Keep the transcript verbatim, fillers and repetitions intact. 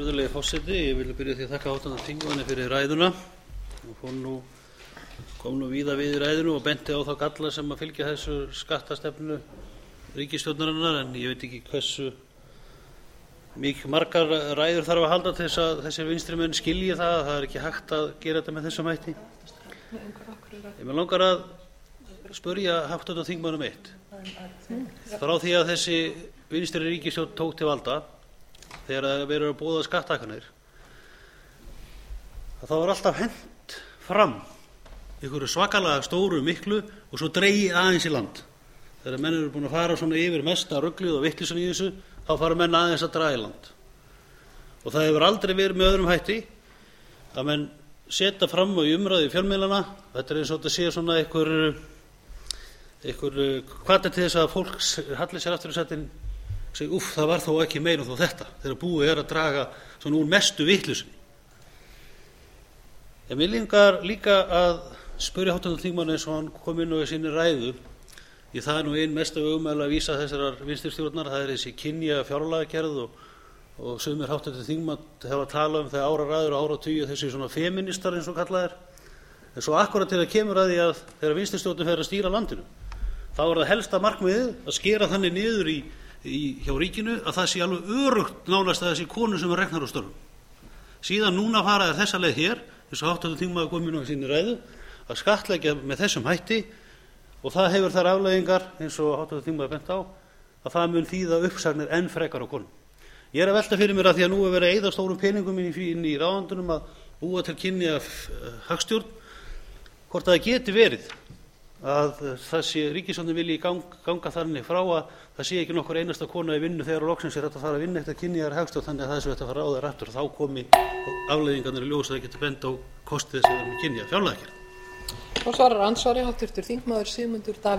Virðulegi forseti, ég vil byrja því að þakka háttvirtum þingmanni fyrir ræðuna og kom nú, kom nú víða við í ræðinu og benti á þá galla sem að fylgja þessu skattastefnu ríkisstjórnarinnar, en ég veit ekki hversu mikið margar ræður þarf að halda til þess að þessir vinstri menn skilji það að það er ekki hægt að gera þetta með þessum hætti. Ég mig langar að spyrja háttvirtan þingmann um eitt. Frá því að þessi vinstri ríkisstjórn tók til valda, þegar það verið að boða skatthækkanir, þá var alltaf hent fram einhverju svakalega stóru miklu og svo dregið aðeins í land. Þegar menn eru búin að fara svona yfir mesta ruglið og vitleysun í þessu, þá fara menn aðeins að draga í land. Og það hefur aldrei verið með öðrum hætti að menn setja fram og í umræðu í fjölmiðlana, þetta er eins og þetta sé svona einhver einhver hvati til þess að fólk halli sér aftur í sætin og segi, úff, það var þó ekki meira þó þetta, þegar búið er að draga svona úr mestu vitleysunni. En mér langar líka að spyrja háttvirtan þingmann eins og hann kom inn á í sinni ræðu, í það er nú ein mesta ögumæli að vísa þessarar vinstri stjórnar, það er þessi kynja fjárlagagerð og, og sumir háttvirtan þingmann hafa talað um þegar áraræður og áratugi þessi svona feministar eins og kallað er. En svo akkurat til að kemur að því að þegar vinstri stjórnin fer að stýra landinu, þá er það helsta markmiðið að skera þannig niður í, í hjá ríkinu að það sé alveg örugt nánast að þessi konu sem er reknar á störfum. Síðan núna fara þær þessa leið hér, eins og háttvirtur þingmaður kom inn á sinni ræðu, að skattleggja með þessum hætti, og það hefur þær afleiðingar, eins og háttvirtur þingmaður bent á, að það mun þýða uppsagnir enn frekar á konum. Ég er að velta fyrir mér að því að nú er verið að eyða stórum peningum inn í, inn í ráðuneytunum að búa til kynja hagstjórn, hvort það geti verið að þessi ríkisstjórnin vilji gang, ganga þannig frá að það sé ekki nokkur einasta kona í vinnu þegar loksins er þetta að fara að vinna eftir kynjaðar hagstjórn, þannig að það sé þetta að fara að ráða þær aftur og þá komi afleiðingarnir í ljós að það getur bent á kostið þess að vera með kynjað fjárlagagerð. Og svarar ansvari háttvirtur þingmaður Sigmundur Davíð